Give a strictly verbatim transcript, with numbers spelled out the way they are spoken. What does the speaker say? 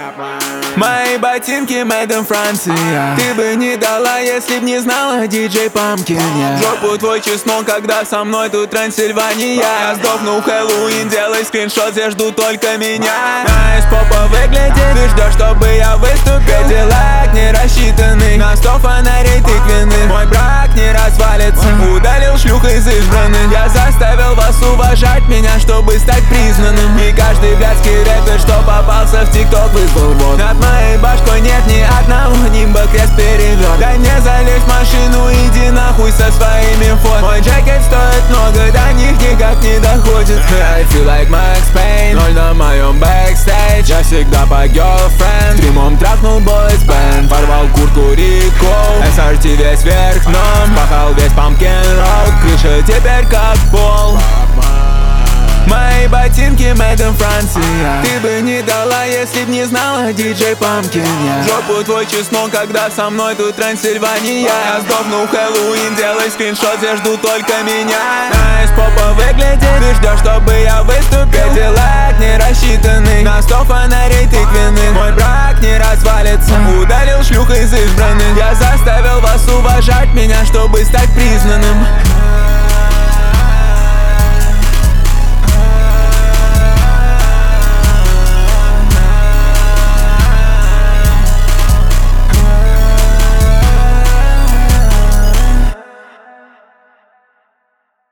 Мои ботинки made in Франция. Ты бы не дала, если б не знала диджей Памкин. Жопу твой чеснок, когда со мной тут Трансильвания. Я сдохну в Хэллоуин, делай скриншот, все ждут только меня. Знаешь, попа выглядит, ты ждешь, чтобы я выступил. Кадиллак не рассчитанный на сто фонарей тыквенных. Мой брак не развалится, удалил шлюх из избранных. Я заставил вас уважать меня, чтобы стать признанным. И каждый блядский рэпер, что попался в ТикТок, вызвал вот. Над моей башкой нет ни одного нимба, крест перелет. Дай мне залезть в машину, иди нахуй со своими фото. Мой джекет стоит много, до них никак не доходит. I feel like Max Payne, ноль на моем бэкстейдж. Я всегда по girlfriend, стримом трахнул boys band. Порвал куртку Рико, эс ар ти весь вверх дном. Пахал весь Pumpkin Road, крыша теперь как пол. Мои ботинки made in Франция. Ты бы не дала, если б не знала диджей Памкин. Жопу твой чеснок, когда со мной тут Трансильвания. Я сдохну в Хэллоуин, делай скриншот, все ждут только меня. Знаешь, попа выглядит, ты ждешь, чтобы я выступил. Кадиллак не рассчитанный на сто фонарей тыквенных. Мой брак не развалится, удалил шлюх из избранных. Я заставил вас уважать меня, чтобы стать признанным.